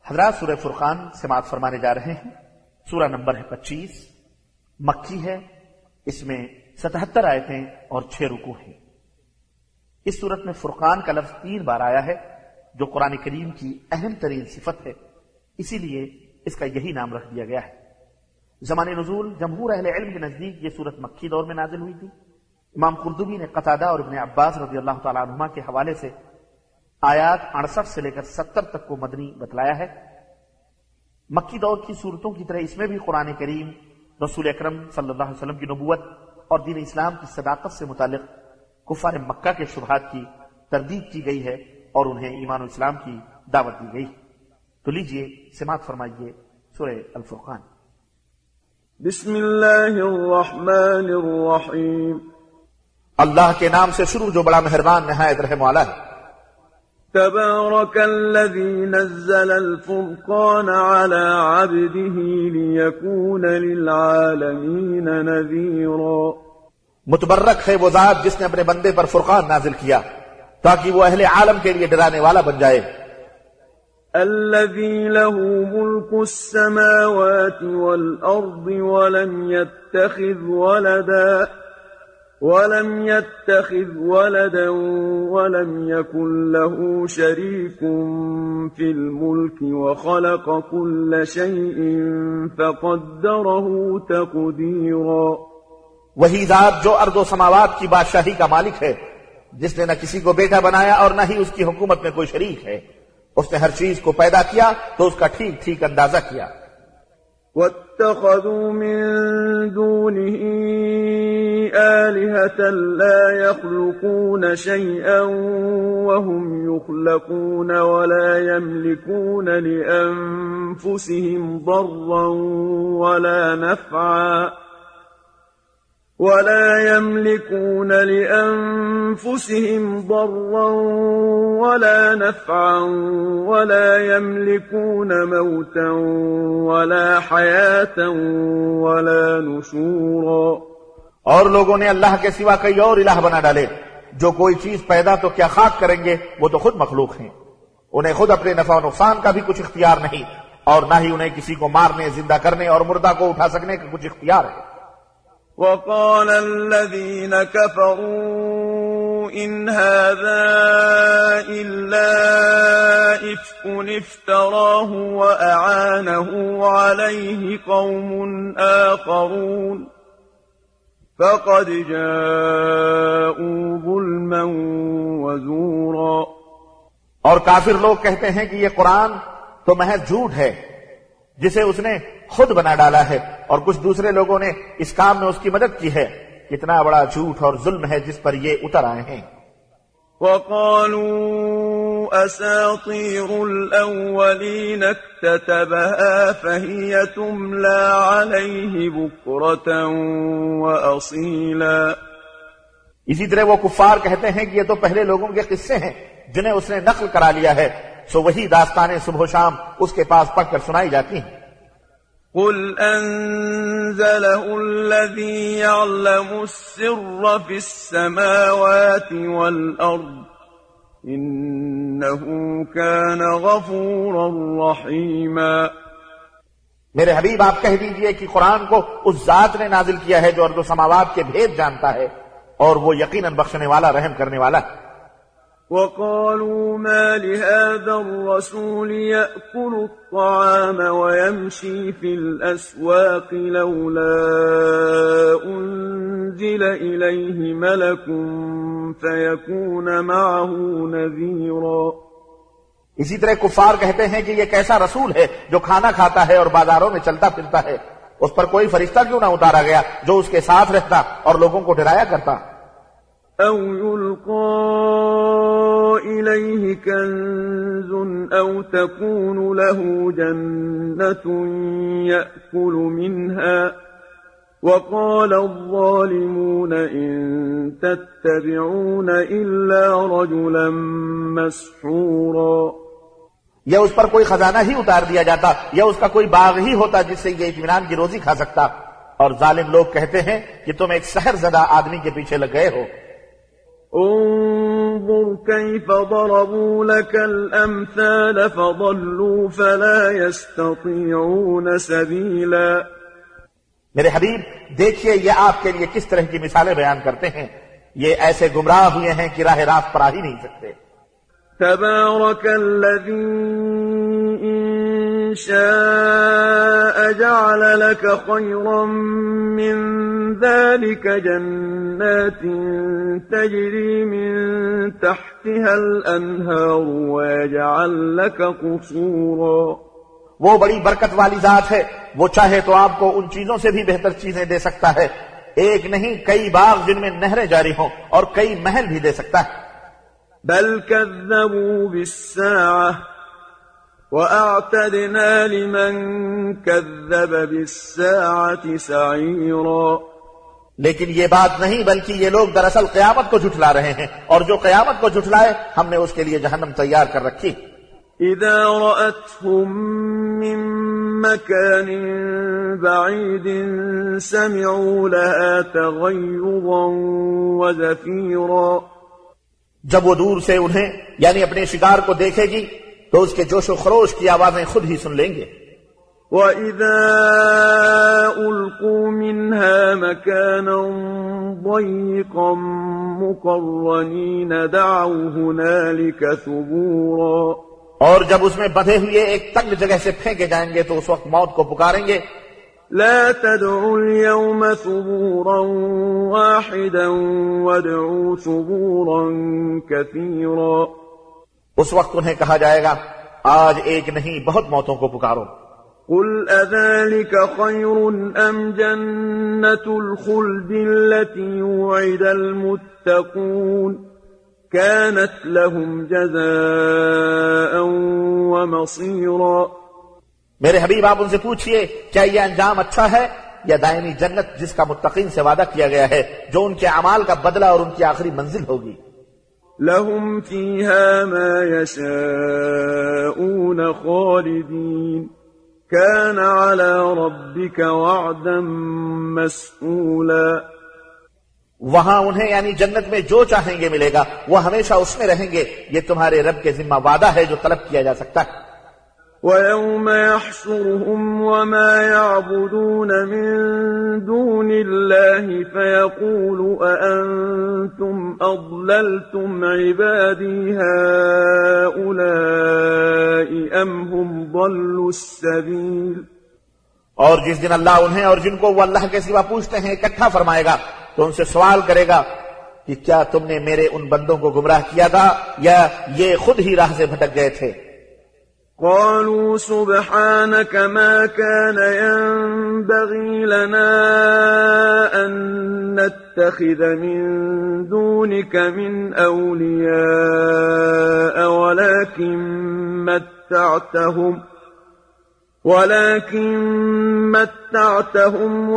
حضرات سورہ فرقان سماعت فرمانے جا رہے ہیں۔ سورہ نمبر ہے 25، مکی ہے، اس میں 77 آیتیں اور 6 رکوع ہیں۔ اس سورت میں فرقان کا لفظ 3 بار آیا ہے، جو قرآن کریم کی اہم ترین صفت ہے، اسی لیے اس کا یہی نام رکھ دیا گیا ہے۔ زمان نزول جمہور اہل علم کے نزدیک یہ سورت مکی دور میں نازل ہوئی تھی۔ امام قرطبی نے قتادہ اور ابن عباس رضی اللہ تعالیٰ عنہما کے حوالے سے آیات 68 سے لے کر 70 تک کو مدنی بتلایا ہے۔ مکی دور کی صورتوں کی طرح اس میں بھی قرآن کریم رسول اکرم صلی اللہ علیہ وسلم کی نبوت اور دین اسلام کی صداقت سے متعلق کفار مکہ کے شبہات کی تردید کی گئی ہے اور انہیں ایمان و اسلام کی دعوت دی گئی۔ تو لیجئے سماعت فرمائیے سورہ الفرقان۔ بسم اللہ الرحمن الرحیم۔ اللہ کے نام سے شروع جو بڑا مہربان نہایت رحم والا ہے۔ تبارک الذی نزل الفرقان على عبده لیکون للعالمین نذیرا۔ متبرک ہے وہ ذات جس نے اپنے بندے پر فرقان نازل کیا تاکہ وہ اہل عالم کے لیے ڈرانے والا بن جائے۔ الذي له ملك السماوات والأرض ولم يتخذ ولدا ولم يكن له شريك في الملك وخلق كل شيء فقدره تقديرا۔ وہی ذات جو ارض و سماوات کی بادشاہی کا مالک ہے، جس نے نہ کسی کو بیٹا بنایا اور نہ ہی اس کی حکومت میں کوئی شریک ہے، اس نے ہر چیز کو پیدا کیا تو اس کا ٹھیک ٹھیک اندازہ کیا۔ واتخذوا من دونه آلهة لا يخلقون شيئا وهم يخلقون ولا يملكون لأنفسهم ضرا ولا نفعا ولا يملكون لأنفسهم ضرا ولا نفعا ولا يملكون موتا ولا حياة ولا نشورا۔ اور لوگوں نے اللہ کے سوا کئی اور الہ بنا ڈالے، جو کوئی چیز پیدا تو کیا خاک کریں گے، وہ تو خود مخلوق ہیں، انہیں خود اپنے نفع و نقصان کا بھی کچھ اختیار نہیں، اور نہ ہی انہیں کسی کو مارنے، زندہ کرنے اور مردہ کو اٹھا سکنے کا کچھ اختیار ہے۔ وقال الذين كفروا إن هذا إلا إفك افتراه وأعانه عليه قوم آخرون فقد جاءوا ظلما وزورا۔ اور کافر لوگ کہتے ہیں کہ یہ قرآن تو محض جھوٹ ہے جسے اس نے خود بنا ڈالا ہے، اور کچھ دوسرے لوگوں نے اس کام میں اس کی مدد کی ہے۔ کتنا بڑا جھوٹ اور ظلم ہے جس پر یہ اتر آئے ہیں۔ وقالوا أساطير الأولين اكتتبها فهي تملى عليه بكرة وأصيلا۔ اسی طرح وہ کفار کہتے ہیں کہ یہ تو پہلے لوگوں کے قصے ہیں جنہیں اس نے نقل کرا لیا ہے، سو وہی داستانیں صبح و شام اس کے پاس پڑھ کر سنائی جاتی ہیں۔ قل أنزله الذي يعلم السر في السماوات والأرض إنه كان غفورا رحيما۔ میرے حبیب آپ کہہ دیجئے کہ قرآن کو اس ذات نے نازل کیا ہے جو ارض و سماوات کے بھید جانتا ہے، اور وہ یقیناً بخشنے والا رحم کرنے والا ہے۔ وقالوا ما لهذا الرسول يأكل الطعام ويمشي في الأسواق لولا أنزل إليه ملك فيكون معه نذيرا۔ اسی طرح کفار کہتے ہیں کہ یہ کیسا رسول ہے جو کھانا کھاتا ہے اور بازاروں میں چلتا پھرتا ہے، اس پر کوئی فرشتہ کیوں نہ اتارا گیا جو اس کے ساتھ رہتا اور لوگوں کو ڈرایا کرتا۔ أو يلقى إليه كنز أو تكون له جنة يأكل منها وقال الظالمون إن تتبعون إلا رجلا مسحورا۔ یا اس پر کوئی خزانہ ہی اتار دیا جاتا، یا اس کا کوئی باغ ہی ہوتا جس سے یہ اطمینان کی روزی کھا سکتا، اور ظالم لوگ کہتے ہیں کہ تم ایک سحر زدہ آدمی کے پیچھے لگ گئے ہو۔ انظر كيف ضربوا لك الأمثال فضلوا فلا يستطيعون سبيلا. میرے حبیب دیکھیے یہ آپ کے لیے کس طرح کی مثالیں بیان کرتے ہیں، یہ ایسے گمراہ ہوئے ہیں کہ راہ راست پر آ ہی نہیں سکتے. تبارك الذي إن شاء جعل لك خيرا من ذلك جنات تجري من تحتها الأنهار ويجعل لك قصورا. وہ بڑی برکت والی ذات ہے، وہ چاہے تو آپ کو ان چیزوں سے بھی بہتر چیزیں دے سکتا ہے، ایک نہیں کئی باغ جن میں نہریں جاری ہوں اور کئی محل بھی دے سکتا ہے. بل كذبوا بالساعة وأعتدنا لمن كذب بالساعة سعيرا. لیکن یہ بات نہیں، بلکہ یہ لوگ دراصل قیامت کو جھٹلا رہے ہیں، اور جو قیامت کو جھٹلائے ہم نے اس کے لیے جہنم تیار کر رکھی. إذا رأتهم من مكان بعيد سمعوا لها تغيظا وزفيرا. جب وہ دور سے انہیں یعنی اپنے شکار کو دیکھے گی تو اس کے جوش و خروش کی آوازیں خود ہی سن لیں گے. وَإِذَا أُلْقُوا مِنْهَا مَكَانًا ضَيِّقًا مُقَرَّنِينَ دَعَوْا هُنَالِكَ ثُبُورًا. اور جب اس میں بندھے ہوئے ایک تنگ جگہ سے پھینکے جائیں گے تو اس وقت موت کو پکاریں گے. لا تدعوا اليوم ثبورا واحدا وادعوا ثبورا كثيرا. اس وقت انہیں کہا جائے گا آج ایک نہیں بہت موتوں کو پکارو. قل أذلك خير أم جنة الخلد التي وعد المتقون كانت لهم جزاء ومصيرا. میرے حبیب آپ ان سے پوچھئے کیا یہ انجام اچھا ہے یا دائمی جنت جس کا متقین سے وعدہ کیا گیا ہے، جو ان کے اعمال کا بدلہ اور ان کی آخری منزل ہوگی. لهم فيها ما يشاءون خالدين كان على ربك وعدا مسئولا. وہاں انہیں یعنی جنت میں جو چاہیں گے ملے گا، وہ ہمیشہ اس میں رہیں گے، یہ تمہارے رب کے ذمہ وعدہ ہے جو طلب کیا جا سکتا ہے. وَيَوْمَ يَحْشُرُهُمْ وَمَا يَعْبُدُونَ مِن دُونِ اللَّهِ فَيَقُولُ أَأَنْتُمْ أَضْلَلْتُمْ عِبَادِي هَؤُلَاءِ أَمْ هُمْ ضَلُّوا السَّبِيلَ. اور جس دن اللہ انہیں اور جن کو وہ اللہ کے سوا پوچھتے ہیں اکٹھا فرمائے گا تو ان سے سوال کرے گا کہ کیا تم نے میرے ان بندوں کو گمراہ کیا تھا یا یہ خود ہی راہ سے بھٹک گئے تھے. قالوا سبحانك ما كان ينبغي لنا أن نتخذ من دونك من أولياء ولكن متعتهم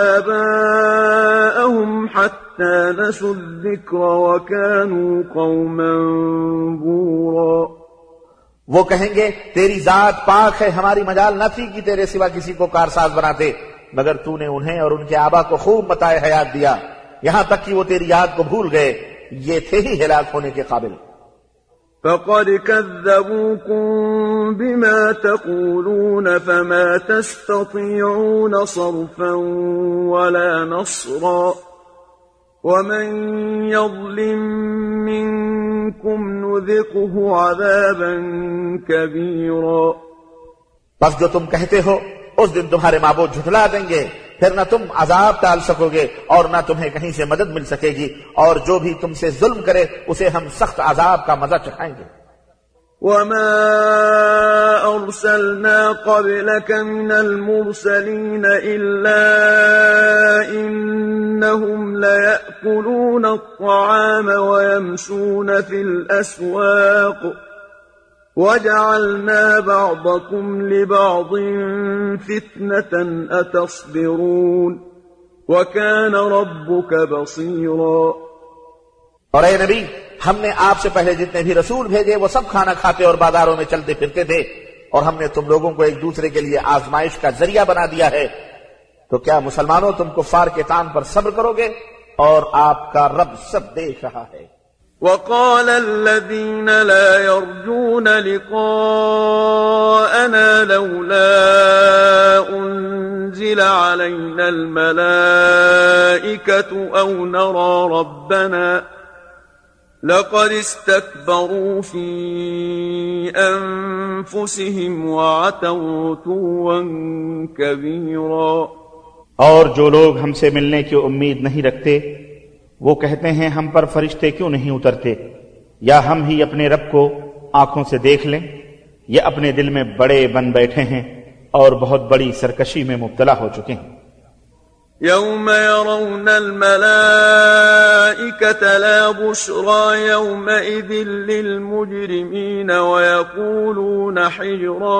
وآباءهم حتى نسوا الذكر وكانوا قوما بورا. وہ کہیں گے تیری ذات پاک ہے، ہماری مجال نہ تھی کہ تیرے سوا کسی کو کارساز بناتے، مگر تو نے انہیں اور ان کے آبا کو خوب متاع حیات دیا یہاں تک کہ وہ تیری یاد کو بھول گئے، یہ تھے ہی ہلاک ہونے کے قابل. فقد كذبوكم بما تقولون فما تستطيعون صرفا ولا نصرا ومن يظلم منكم نذقه عذابا كبيرا. بس جو تم کہتے ہو اس دن تمہارے معبود جھٹلا دیں گے، پھر نہ تم عذاب ٹال سکو گے اور نہ تمہیں کہیں سے مدد مل سکے گی، اور جو بھی تم سے ظلم کرے اسے ہم سخت عذاب کا مزہ چکھائیں گے. وما أرسلنا قبلك من المرسلين إلا إنهم ليأكلون الطعام ويمشون في الأسواق وجعلنا بعضكم لبعض فتنة أتصبرون وكان ربك بصيرا. اور اے نبی ہم نے آپ سے پہلے جتنے بھی رسول بھیجے وہ سب کھانا کھاتے اور بازاروں میں چلتے پھرتے تھے، اور ہم نے تم لوگوں کو ایک دوسرے کے لیے آزمائش کا ذریعہ بنا دیا ہے. تو کیا مسلمانوں تم کفار کے تان پر صبر کرو گے؟ اور آپ کا رب سب دیکھ رہا ہے. وقال الذين لا يرجون لقاءنا لولا أنزل علينا الملائكة أو نرى ربنا لقد استكبروا في أنفسهم وعتوا عتوا كبيرا۔ اور جو لوگ ہم سے ملنے کی امید نہیں رکھتے وہ کہتے ہیں ہم پر فرشتے کیوں نہیں اترتے، یا ہم ہی اپنے رب کو آنکھوں سے دیکھ لیں۔ یہ اپنے دل میں بڑے بن بیٹھے ہیں اور بہت بڑی سرکشی میں مبتلا ہو چکے ہیں۔ يوم يرون الملائكة لا بشرى يومئذ للمجرمين ويقولون حجرا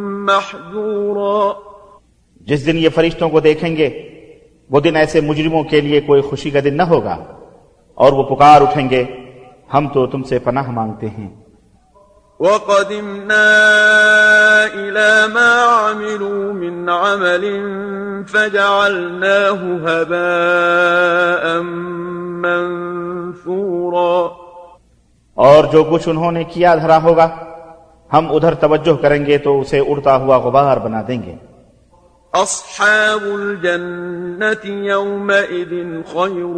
محجورا۔ جس دن یہ فرشتوں کو دیکھیں گے وہ دن ایسے مجرموں کے لیے کوئی خوشی کا دن نہ ہوگا، اور وہ پکار اٹھیں گے ہم تو تم سے پناہ مانگتے ہیں۔ وَقَدِمْنَا إِلَى مَا عَمِلُوا مِنْ عَمَلٍ فَجَعَلْنَاهُ هَبَاءً مَنْثُورًا۔ اور جو کچھ انہوں نے کیا دھرا ہوگا ہم ادھر توجہ کریں گے تو اسے اڑتا ہوا غبار بنا دیں گے۔ أصحاب الجنة يومئذ خير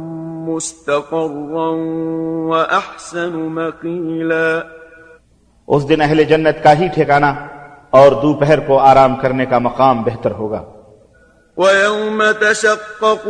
مستقرا وأحسن مقيلا۔ اس دن اہل جنت کا ہی ٹھکانہ اور دوپہر کو آرام کرنے کا مقام بہتر ہوگا۔ وَيَوْمَ تَشَقَّقُ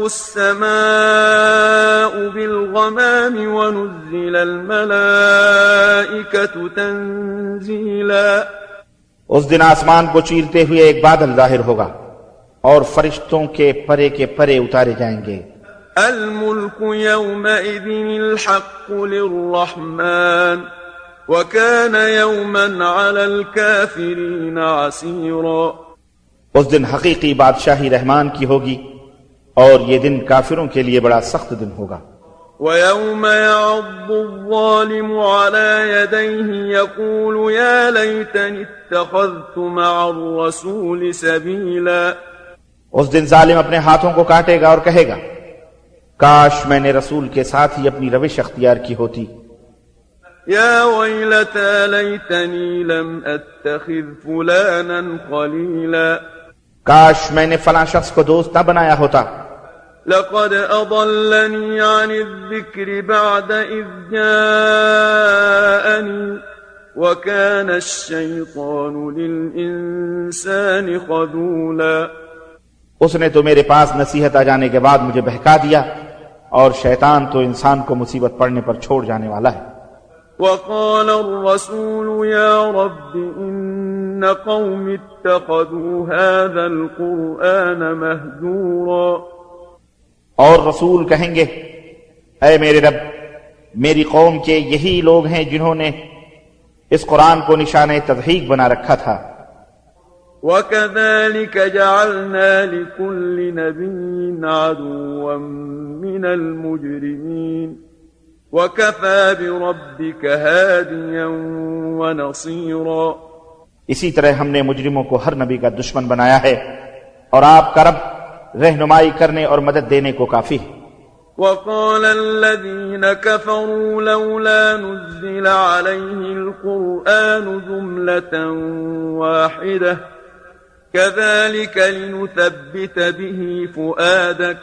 السَّمَاءُ بِالْغَمَامِ وَنُزِّلَ الْمَلَائِكَةُ تَنزِيلًا۔ اس دن آسمان کو چیرتے ہوئے ایک بادل ظاہر ہوگا اور فرشتوں کے پرے اتارے جائیں گے۔ الملك يومئذ الحق للرحمن وكان يوما على الكافرين عسيرا۔ اس دن حقیقی بادشاہی رحمان کی ہوگی اور یہ دن کافروں کے لیے بڑا سخت دن ہوگا۔ وَيَوْمَ يَعَضُّ الظَّالِمُ عَلَى يَدَيْهِ يَقُولُ يَا لَيْتَنِي اتَّخَذْتُ مَعَ الرَّسُولِ سَبِيلًا۔ اس دن ظالم اپنے ہاتھوں کو کاٹے گا اور کہے گا کاش میں نے رسول کے ساتھ ہی اپنی روش اختیار کی ہوتی۔ يَا وَيْلَتَى لَيْتَنِي لَمْ أَتَّخِذْ فُلَانًا خَلِيلًا۔ کاش میں نے فلاں شخص کو دوست نہ بنایا ہوتا۔ لقد أضلني عن الذكر بعد إذ جاءني وكان الشيطان للإنسان خذولا۔ اس نے تو میرے پاس نصیحت آ جانے کے بعد مجھے بہکا دیا، اور شیطان تو انسان کو مصیبت پڑنے پر چھوڑ جانے والا ہے۔ وقال الرسول يا رب إن قوم اتخذوا هذا القرآن مهجورا۔ اور رسول کہیں گے اے میرے رب میری قوم کے یہی لوگ ہیں جنہوں نے اس قرآن کو نشان تضحیک بنا رکھا تھا۔ وَكَذَلِكَ جَعَلْنَا لِكُلِّ نَبِيٍّ عَدُوًّا مِّنَ الْمُجْرِمِينَ وَكَفَى بِرَبِّكَ هَادِيًا وَنَصِيرًا۔ اسی طرح ہم نے مجرموں کو ہر نبی کا دشمن بنایا ہے، اور آپ کا رب رہنمائی کرنے اور مدد دینے کو کافی ہے۔ وقال الذين كفروا لولا نزل عليه القرآن جملة واحدة كذلك لنثبت به فؤادك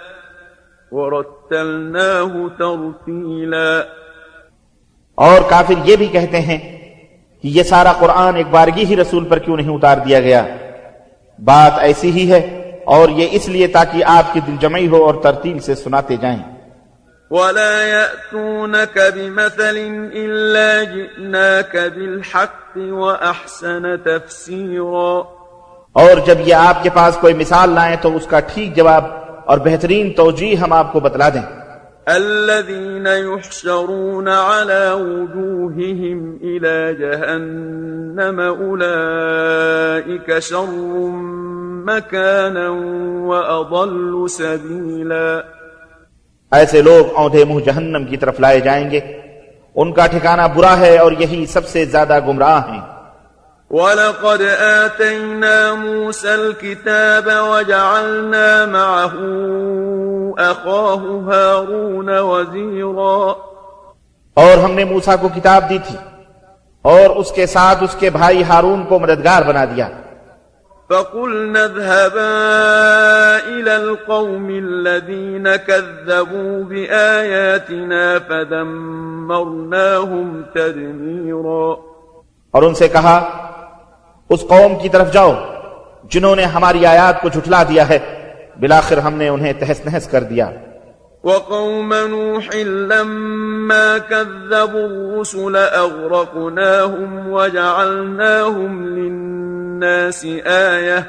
ورتلناه ترتيلا۔ اور کافر یہ بھی کہتے ہیں کہ یہ سارا قرآن ایک بارگی ہی رسول پر کیوں نہیں اتار دیا گیا؟ بات ایسی ہی ہے، اور یہ اس لیے تاکہ آپ کی دل جمعی ہو اور ترتیل سے سناتے جائیں۔ وَلَا يَأْتُونَكَ بِمَثَلٍ إِلَّا جِئْنَاكَ بِالْحَقِّ وَأَحْسَنَ تَفْسِيرًا۔ اور جب یہ آپ کے پاس کوئی مثال لائیں تو اس کا ٹھیک جواب اور بہترین توجیہ ہم آپ کو بتلا دیں۔ الذين يحشرون على وجوههم إلى جهنم أولئك شر مكانا وأضل سبيلا۔ ایسے لوگ اونھے منہ جہنم کی طرف لائے جائیں گے، ان کا ٹھکانہ برا ہے اور یہی سب سے زیادہ گمراہ ہیں۔ وَلَقَدْ آتَيْنَا مُوسَى الْكِتَابَ وَجَعَلْنَا مَعَهُ أَخَاهُ هَارُونَ وَزِيرًا۔ اور ہم نے موسیٰ کو کتاب دی تھی اور اس کے ساتھ اس کے بھائی ہارون کو مددگار بنا دیا. فَقُلْنَا اذْهَبَا إِلَى الْقَوْمِ الَّذِينَ كَذَّبُوا بِآيَاتِنَا فَدَمَّرْنَاهُمْ تَدْمِيرًا. اور ان سے کہا اس قوم کی طرف جاؤ جنہوں نے ہماری آیات کو جھٹلا دیا ہے، بالآخر ہم نے انہیں تہس نہس کر دیا. وقوم نوح لما كذبوا الرسل أغرقناهم وجعلناهم للناس آية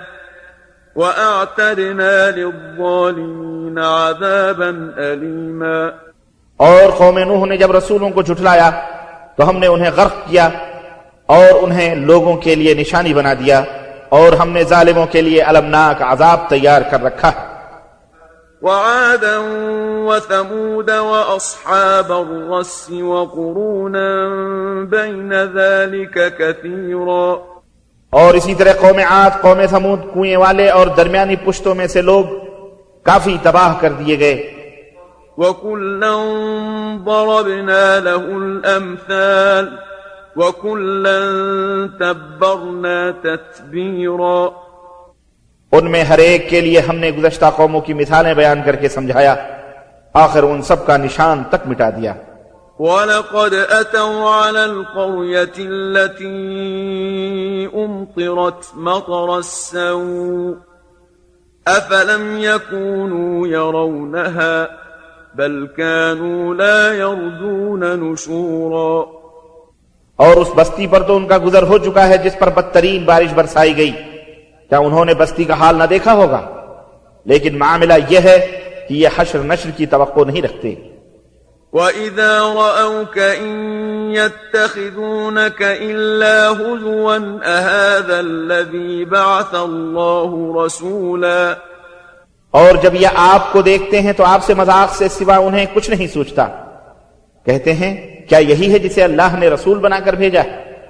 وأعتدنا للظالمين عذابا أليما. اور قوم نوح نے جب رسولوں کو جھٹلایا تو ہم نے انہیں غرق کیا اور انہیں لوگوں کے لیے نشانی بنا دیا، اور ہم نے ظالموں کے لیے المناک عذاب تیار کر رکھا. وعادا وثمود وأصحاب الرس وقرونا بين ذلك كثيرا. اور اسی طرح قوم عاد، قوم ثمود، کنویں والے اور درمیانی پشتوں میں سے لوگ کافی تباہ کر دیے گئے. وكلا ضربنا له الأمثال وكلا تبرنا تتبیرا. ان میں ہر ایک کے لیے ہم نے گزشتہ قوموں کی مثالیں بیان کر کے سمجھایا، آخر ان سب کا نشان تک مٹا دیا. وَلَقَدْ أَتَوْا عَلَى الْقَرْيَةِ الَّتِي أُمْطِرَتْ مَطَرَ السَّوْءِ أَفَلَمْ يَكُونُوا يَرَوْنَهَا بَلْ كَانُوا لَا يَرْجُونَ نُشُورًا. اور اس بستی پر تو ان کا گزر ہو چکا ہے جس پر بدترین بارش برسائی گئی، کیا انہوں نے بستی کا حال نہ دیکھا ہوگا؟ لیکن معاملہ یہ ہے کہ یہ حشر نشر کی توقع نہیں رکھتے. وَإِذَا رَأَوْكَ إِن يَتَّخِذُونَكَ إِلَّا هُزُوًا أَهَذَا الَّذِي بَعَثَ اللَّهُ رَسُولًا. اور جب یہ آپ کو دیکھتے ہیں تو آپ سے مذاق سے سوا انہیں کچھ نہیں سوچتا، کہتے ہیں کیا یہی ہے جسے اللہ نے رسول بنا کر بھیجا؟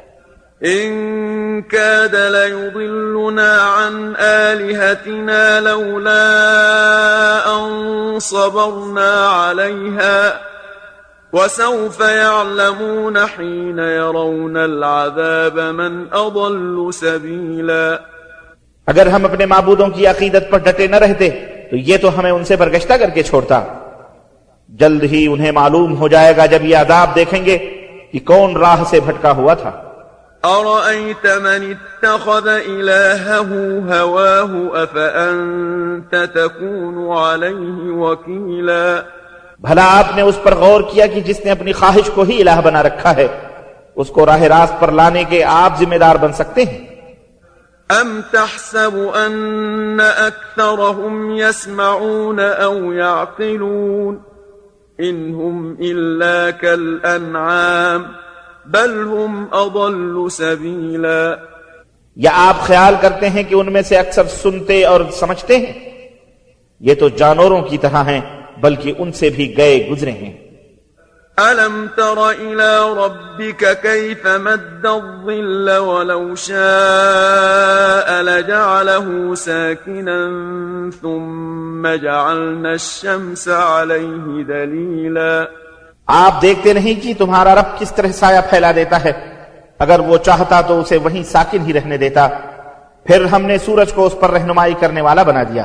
إِن كَادَ لَيُضِلُّنَا عَنْ آلِهَتِنَا لَوْلَا أَن صَبَرْنَا عَلَيْهَا وَسَوْفَ يَعْلَمُونَ حِينَ يَرَوْنَ الْعَذَابَ مَنْ أَضَلُّ سَبِيلًا. اگر ہم اپنے معبودوں کی عقیدت پر ڈٹے نہ رہتے تو یہ تو ہمیں ان سے برگشتہ کر کے چھوڑتا. جلد ہی انہیں معلوم ہو جائے گا جب یہ عذاب دیکھیں گے کہ کون راہ سے بھٹکا ہوا تھا. أَرَأَيْتَ مَنِ اتَّخَذَ إِلَٰهَهُ هَوَاهُ أَفَأَنتَ تَكُونُ عَلَيْهِ وَكِيلًا. بھلا آپ نے اس پر غور کیا کہ جس نے اپنی خواہش کو ہی الہ بنا رکھا ہے، اس کو راہ راست پر لانے کے آپ ذمہ دار بن سکتے ہیں؟ أَمْ تَحْسَبُ أَنَّ أَكْثَرَهُمْ يَسْمَعُونَ أَوْ يَعْقِلُونَ إِنْ هُمْ إِلَّا كَالْأَنْعَامِ بَلْ هُمْ أَضَلُّ سَبِيلًا. یا آپ خیال کرتے ہیں کہ ان میں سے اکثر سنتے اور سمجھتے ہیں؟ یہ تو جانوروں کی طرح ہیں، بلکہ ان سے بھی گئے گزرے ہیں. أَلَمْ تَرَ إِلَىٰ رَبِّكَ كَيْفَ مَدَّ الظِّلَّ وَلَوْ شَاءَ لَجَعَلَهُ سَاكِنًا ثُمَّ جَعَلْنَا الشَّمْسَ عَلَيْهِ دَلِيلًا. آپ دیکھتے نہیں کہ تمہارا رب کس طرح سایہ پھیلا دیتا ہے، اگر وہ چاہتا تو اسے وہیں ساکن ہی رہنے دیتا، پھر ہم نے سورج کو اس پر رہنمائی کرنے والا بنا دیا.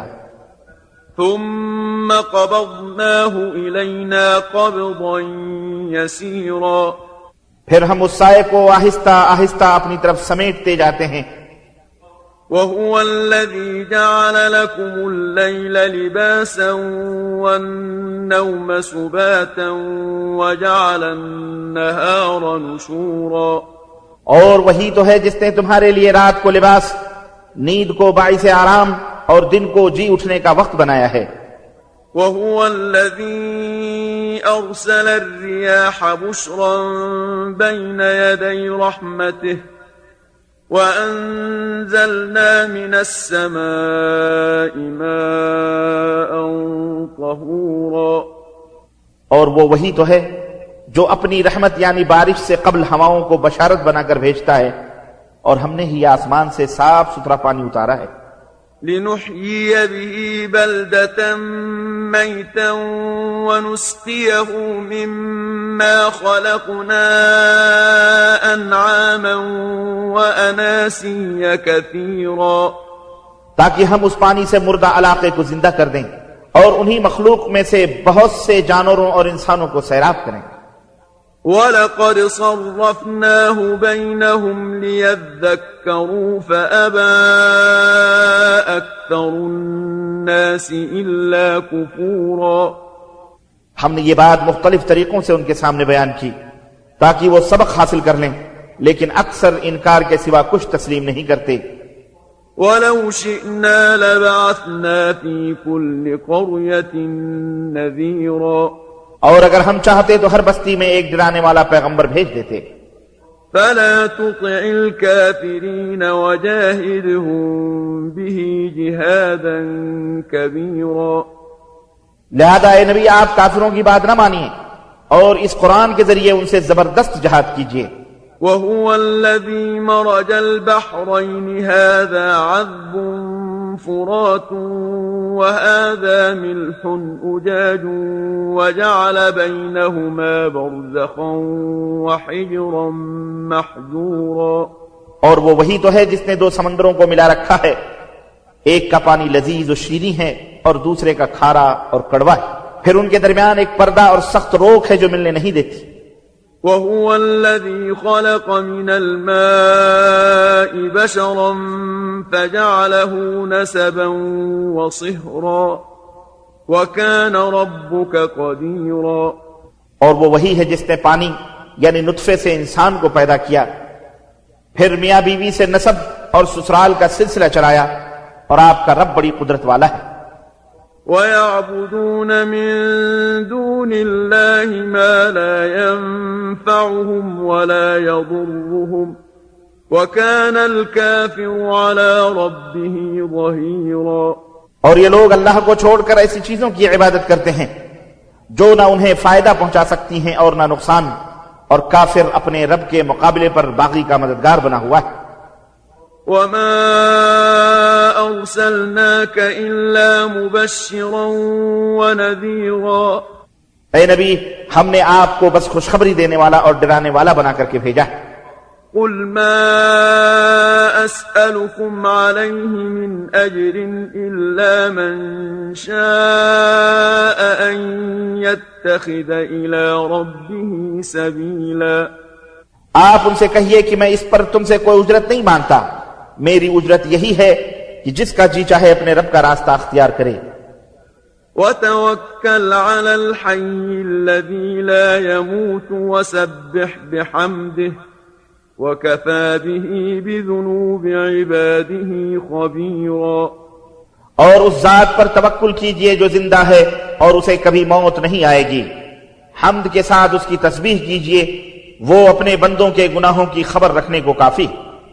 ثم قبضناه إلينا قبضا يسيرا. پھر ہم اس سائے کو آہستہ آہستہ اپنی طرف سمیٹتے جاتے ہیں. وهو الذي جعل لكم الليل لباسا والنوم سباتا وجعل النهار نشورا. اور وہی تو ہے جس نے تمہارے لیے رات کو لباس، نیند کو باعث آرام اور دن کو جی اٹھنے کا وقت بنایا ہے. وهو الذي أرسل الرياح بشرا بين يدي رحمته وأنزلنا من السماء ماء طهورا. اور وہ وہی تو ہے جو اپنی رحمت یعنی بارش سے قبل ہواؤں کو بشارت بنا کر بھیجتا ہے، اور ہم نے ہی آسمان سے صاف ستھرا پانی اتارا ہے. لنحيي به بلدة ميتا ونسقيه مما خلقنا أنعاما وأناسيا كثيرا تاکہ ہم اس پانی سے مردہ علاقے کو زندہ کر دیں اور انہی مخلوق میں سے بہت سے جانوروں اور انسانوں کو سیراب کریں۔ وَلَقَدْ صَرَّفْنَاهُ بَيْنَهُمْ لِيَذَّكَّرُوا فَأَبَى أَكْثَرُ النَّاسِ إِلَّا كُفُورًا ہم نے یہ بات مختلف طریقوں سے ان کے سامنے بیان کی تاکہ وہ سبق حاصل کر لیں، لیکن اکثر انکار کے سوا کچھ تسلیم نہیں کرتے۔ وَلَوْ شِئْنَا لَبَعَثْنَا فِي كُلِّ قَرْيَةٍ نَذِيرًا اور اگر ہم چاہتے تو ہر بستی میں ایک ڈرانے والا پیغمبر بھیج دیتے۔ فَلَا تُطِعِ الْكَافِرِينَ وَجَاهِدْهُم بِهِ جِهَادًا كَبِيرًا لہذا اے نبی آپ کافروں کی بات نہ مانیے اور اس قرآن کے ذریعے ان سے زبردست جہاد کیجیے۔ وَهُوَ الَّذِي مَرَجَ الْبَحْرَيْنِ هَذَا عَذْبٌ فُرَاتٌ وَهَذَا مِلْحٌ أُجَاجٌ وَجَعَلَ بَيْنَهُمَا بَرْزَخًا وَحِجْرًا مَحْجُورًا اور وہ وہی تو ہے جس نے دو سمندروں کو ملا رکھا ہے، ایک کا پانی لذیذ و شیریں ہے اور دوسرے کا کھارا اور کڑوا ہے، پھر ان کے درمیان ایک پردہ اور سخت روک ہے جو ملنے نہیں دیتی۔ وَهُوَ الَّذِي خَلَقَ مِنَ الْمَاءِ بَشَرًا فَجَعَلَهُ نَسَبًا وَصِهْرًا وَكَانَ رَبُّكَ قَدِيرًا اور وہ وہی ہے جس نے پانی یعنی نطفے سے انسان کو پیدا کیا، پھر میاں بیوی سے نسب اور سسرال کا سلسلہ چلایا، اور آپ کا رب بڑی قدرت والا ہے۔ وَيَعْبُدُونَ مِن دُونِ اللَّهِ مَا لَا يَنفَعُهُمْ وَلَا يَضُرُّهُمْ وَكَانَ الْكَافِرُ عَلَى رَبِّهِ ظَهِيرًا اور یہ لوگ اللہ کو چھوڑ کر ایسی چیزوں کی عبادت کرتے ہیں جو نہ انہیں فائدہ پہنچا سکتی ہیں اور نہ نقصان، اور کافر اپنے رب کے مقابلے پر باغی کا مددگار بنا ہوا ہے۔ وَمَا أَرْسَلْنَاكَ إِلَّا مُبَشِّرًا وَنَذِيرًا اے نبی ہم نے آپ کو بس خوشخبری دینے والا اور ڈرانے والا بنا کر کے بھیجا ہے۔ قُلْ مَا أَسْأَلُكُمْ عَلَيْهِ مِنْ أَجْرٍ إِلَّا مَنْ شَاءَ أَنْ يَتَّخِذَ إِلَى رَبِّهِ سَبِيلًا آپ ان سے کہیے کہ میں اس پر تم سے کوئی اجرت نہیں مانگتا، میری اجرت یہی ہے کہ جس کا جی چاہے اپنے رب کا راستہ اختیار کرے۔ وَتَوَكَّلْ عَلَى الْحَيِّ الَّذِي لَا يَمُوتُ وَسَبِّحْ بِحَمْدِهِ وَكَفَى بِهِ بِذُنُوبِ عِبَادِهِ خَبِيرًا اور اس ذات پر توکل کیجئے جو زندہ ہے اور اسے کبھی موت نہیں آئے گی، حمد کے ساتھ اس کی تسبیح کیجئے، وہ اپنے بندوں کے گناہوں کی خبر رکھنے کو کافی۔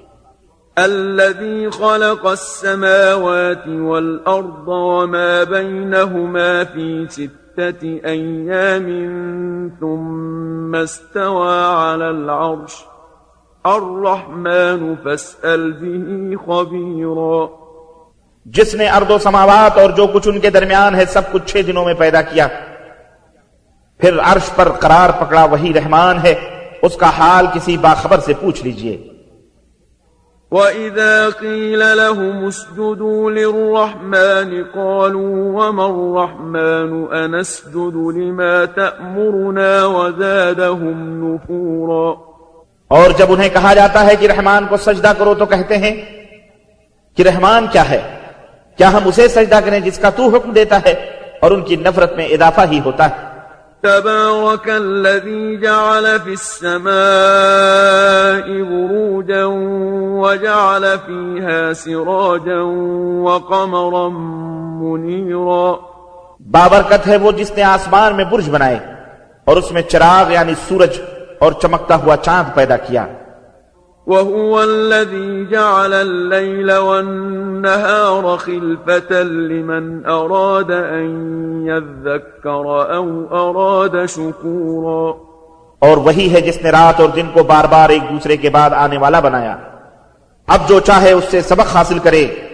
الذي خلق السماوات والأرض وما بينهما في 6 أيام ثم استوى على العرش الرحمن فاسأل به خبيرا جس نے ارض و سماوات اور جو کچھ ان کے درمیان ہے سب کچھ 6 دنوں میں پیدا کیا، پھر عرش پر قرار پکڑا، وہی رحمان ہے، اس کا حال کسی باخبر سے پوچھ لیجئے۔ وَإِذَا قِيلَ لَهُمُ اسْجُدُوا لِلرَّحْمَنِ قَالُوا وَمَا الرَّحْمَنُ أَنَسْجُدُ لِمَا تَأْمُرُنَا وَزَادَهُمْ نُفُورًا اور جب انہیں کہا جاتا ہے کہ رحمان کو سجدہ کرو تو کہتے ہیں کہ رحمان کیا ہے، کیا ہم اسے سجدہ کریں جس کا تو حکم دیتا ہے، اور ان کی نفرت میں اضافہ ہی ہوتا ہے۔ تبارك الذي جعل في السماء بروجا وجعل فيها سراجا وقمرا منيرا بابرکت ہے وہ جس نے آسمان میں برج بنائے اور اس میں چراغ یعنی سورج اور چمکتا ہوا چاند پیدا کیا۔ وهو الذي جعل الليل والنهار خلفة لمن أراد أن يذكر أو أراد شكورا اور وہی ہے جس نے رات اور دن کو بار بار ایک دوسرے کے بعد آنے والا بنایا، اب جو چاہے اس سے سبق حاصل کرے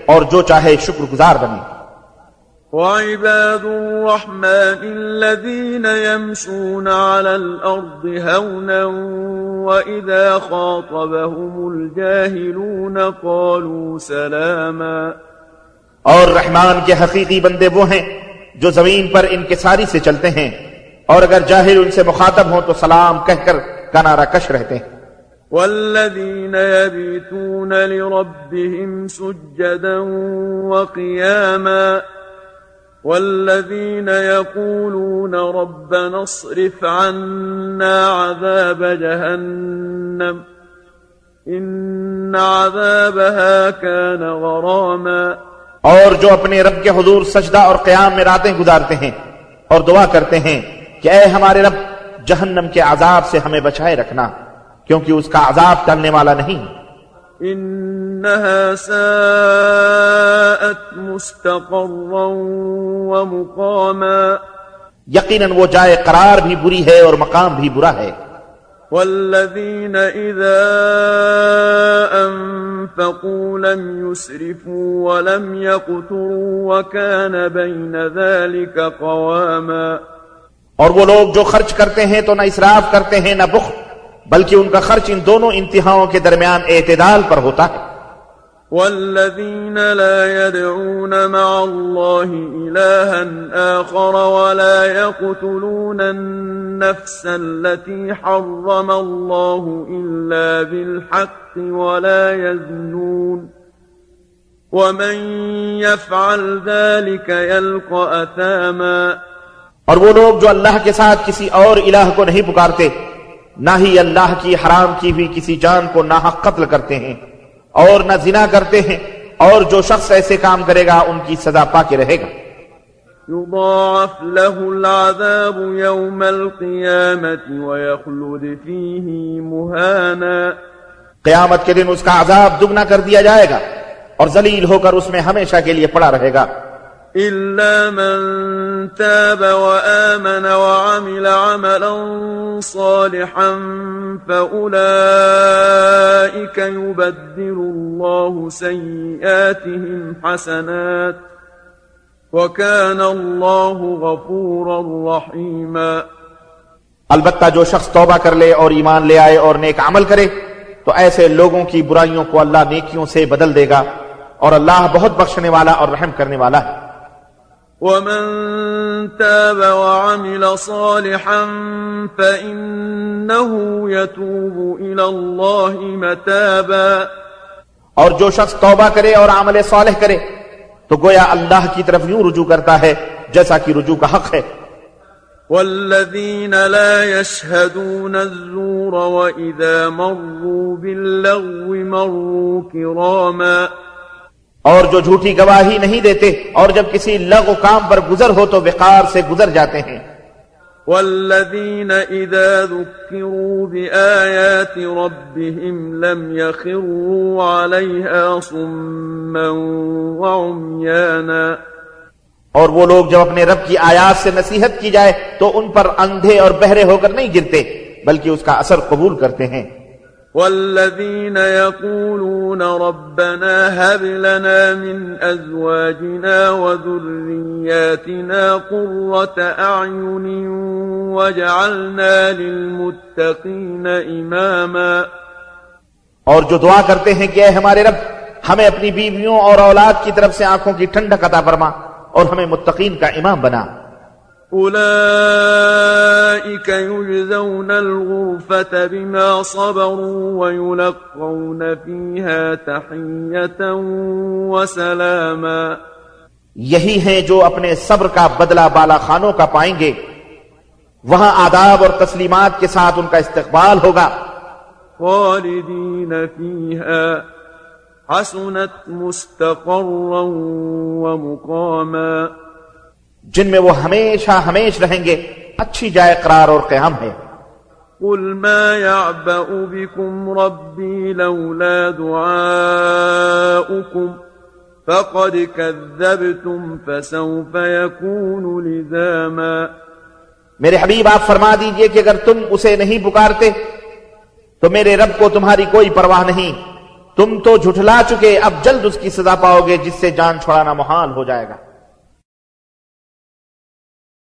اور جو چاہے شکر گزار بنے۔ وعباد الرحمن الذين يمشون على الأرض هونا وإذا خاطبهم الجاهلون قالوا سلاما۔ اور رحمان کے حقیقی بندے وہ ہیں جو زمین پر انکساری سے چلتے ہیں، اور اگر جاہل ان سے مخاطب ہوں تو سلام کہہ کر کنارہ کش رہتے ہیں۔ والذين يبيتون لربهم سجدا وقياما والذين يقولون ربنا اصرف عنا عذاب جهنم إن عذابها كان غراما۔ اور جو اپنے رب کے حضور سجدہ اور قیام میں راتیں گزارتے ہیں اور دعا کرتے ہیں کہ اے ہمارے رب جہنم کے عذاب سے ہمیں بچائے رکھنا، کیونکہ اس کا عذاب ٹلنے والا نہیں۔ انها ساءت مستقرا ومقاما، یقیناً وہ جائے قرار بھی بری ہے اور مقام بھی برا ہے۔ والذين إذا أنفقوا لم يسرفوا ولم يقتروا وكان بين ذلك قواما، اور وہ لوگ جو خرچ کرتے ہیں تو نہ اسراف کرتے ہیں نہ بخل، بلکہ ان کا خرچ ان دونوں انتہاؤں کے درمیان اعتدال پر ہوتا ہے۔ والذين لا يدعون مع الله إلها آخر ولا يقتلون النفس التي حرم الله إلا بالحق ولا يزنون ومن يفعل ذلك يلقى أثاما۔ اور وہ لوگ جو اللہ کے ساتھ کسی اور الہ کو نہیں پکارتے، نہ ہی اللہ کی حرام کی ہوئی کسی جان کو ناحق قتل کرتے ہیں اور نہ زنا کرتے ہیں، اور جو شخص ایسے کام کرے گا ان کی سزا پا کے رہے گا۔ يضاعف له العذاب يوم القيامة ويخلد فيه مهانا، قیامت کے دن اس کا عذاب دگنا کر دیا جائے گا اور ذلیل ہو کر اس میں ہمیشہ کے لیے پڑا رہے گا۔ إلا من تاب وآمن وعمل عملا صالحا فأولئك يبدل الله سيئاتهم حسنات وكان الله غفورا رحيما۔ البتہ جو شخص توبہ کر لے اور ایمان لے آئے اور نیک عمل کرے تو ایسے لوگوں کی برائیوں کو اللہ نیکیوں سے بدل دے گا، اور اللہ بہت بخشنے والا اور رحم کرنے والا ہے۔ ومن تاب وعمل صالحا فإنه يتوب إلى الله متابا، اور جو شخص توبہ کرے اور عمل صالح کرے تو گویا اللہ کی طرف یوں رجوع کرتا ہے جیسا کہ رجوع کا حق ہے۔ والذين لا يشهدون الزور وإذا مروا باللغو مروا كراما، اور جو جھوٹی گواہی نہیں دیتے اور جب کسی لغو کام پر گزر ہو تو وقار سے گزر جاتے ہیں۔ والذين إذا ذكروا بآيات ربهم لم يخروا عليها صما وعميانا، اور وہ لوگ جب اپنے رب کی آیات سے نصیحت کی جائے تو ان پر اندھے اور بہرے ہو کر نہیں گرتے بلکہ اس کا اثر قبول کرتے ہیں۔ والذين يقولون ربنا هب لنا من أزواجنا وذرياتنا قرة أعين واجعلنا للمتقين إماما، اور جو دعا کرتے ہیں کہ اے ہمارے رب ہمیں اپنی بیویوں اور اولاد کی طرف سے آنکھوں کی ٹھنڈک عطا فرما اور ہمیں متقین کا امام بنا۔ أولئك يجزون الغرفة بما صبروا ويلقون فيها تحية وسلاما، یہی ہیں جو اپنے صبر کا بدلہ بالا خانوں کا پائیں گے، وہاں آداب اور تسلیمات کے ساتھ ان کا استقبال ہوگا۔ خالدين فيها حسنت مستقرا ومقاما، جن میں وہ ہمیشہ ہمیش رہیں گے، اچھی جائے قرار اور قیام ہے۔ قل ما يعبأ بكم ربي لولا دعاؤكم فقد كذبتم فسوف يكون لزاما۔ میرے حبیب آپ فرما دیجئے کہ اگر تم اسے نہیں پکارتے تو میرے رب کو تمہاری کوئی پرواہ نہیں، تم تو جھٹلا چکے، اب جلد اس کی سزا پاؤ گے جس سے جان چھڑانا محال ہو جائے گا۔